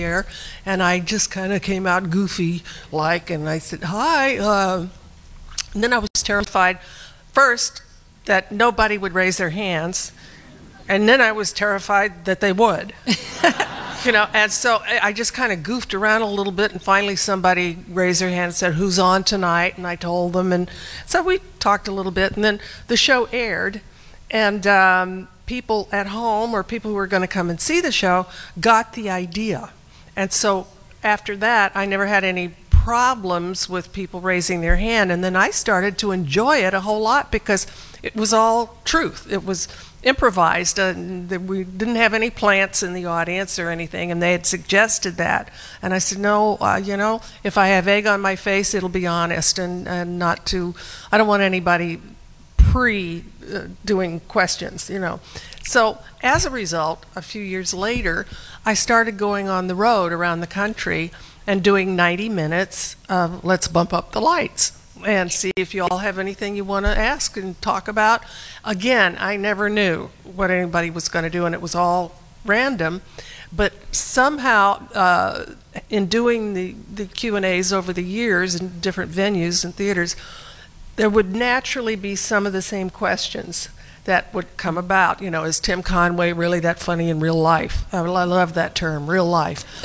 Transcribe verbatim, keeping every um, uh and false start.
air, and I just kind of came out goofy like, and I said, hi. Uh, and then I was terrified, first, that nobody would raise their hands, and then I was terrified that they would. You know, and so I just kind of goofed around a little bit, and finally somebody raised their hand and said, who's on tonight? And I told them, and so we talked a little bit, and then the show aired, and um, people at home or people who were going to come and see the show got the idea. And so after that, I never had any problems with people raising their hand, and then I started to enjoy it a whole lot because it was all truth. It was improvised. Uh, we didn't have any plants in the audience or anything, and they had suggested that. And I said, no, uh, you know, if I have egg on my face, it'll be honest and, and not too, I don't want anybody pre uh, doing questions, you know. So as a result, a few years later, I started going on the road around the country and doing ninety minutes of Let's Bump Up the Lights and see if you all have anything you want to ask and talk about. Again, I never knew what anybody was going to do, and it was all random. But somehow, uh, in doing the, the Q and A's over the years in different venues and theaters, there would naturally be some of the same questions that would come about. You know, is Tim Conway really that funny in real life? I love that term, real life.